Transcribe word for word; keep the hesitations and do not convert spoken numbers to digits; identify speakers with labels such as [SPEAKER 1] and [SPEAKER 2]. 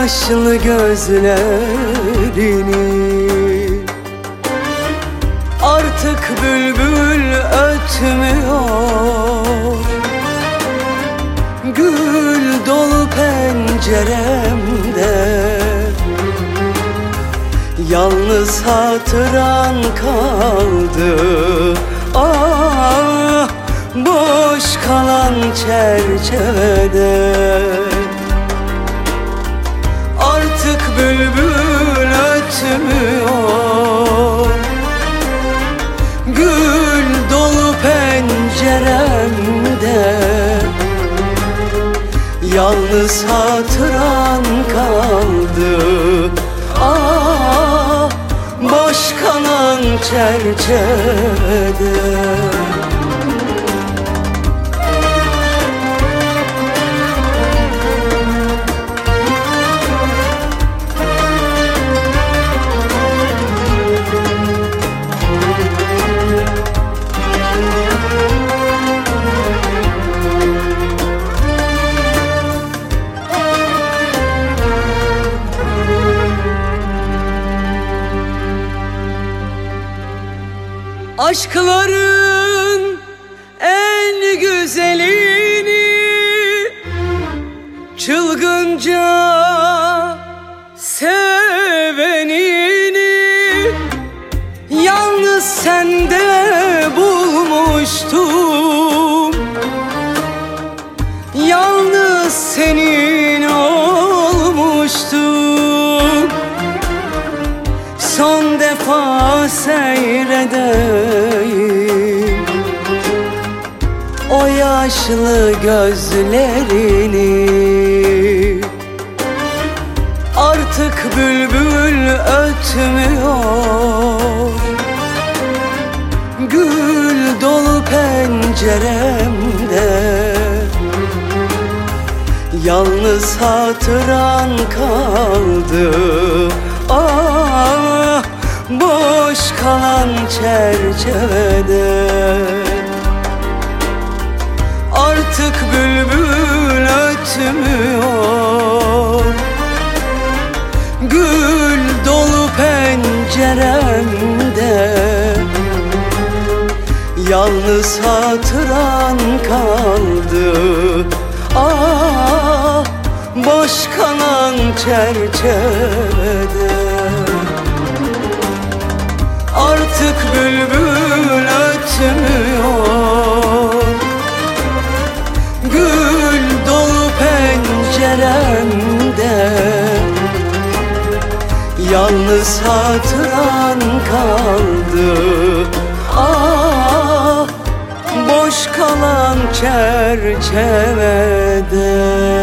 [SPEAKER 1] yaşlı gözlerini. Artık bülbül ötmüyor, gül dolu penceremde. Yalnız hatıran kaldı, ah, boş kalan çerçevede. Artık bülbül ötmüyor, gül dolu penceremde. Yalnız hatıran kaldı, ah, boş kalan çerçevede. Aşkların en güzelini çılgınca sevenini yalnız sende bulmuştum. Yalnız senin olmuştum. Son defa seyredeyim o yaşlı gözlerini. Artık bülbül ötmüyor, gül dolu penceremde. Yalnız hatıran kaldı, ah, boş kalan çerçevede. Artık bülbül ötmüyor, gül dolu penceremde. Yalnız hatıran kaldı, ah, boş kalan çerçevede. Artık bülbül ötmüyor, gül dolu penceremde. Yalnız hatıran kaldı, ah, boş kalan çerçevede.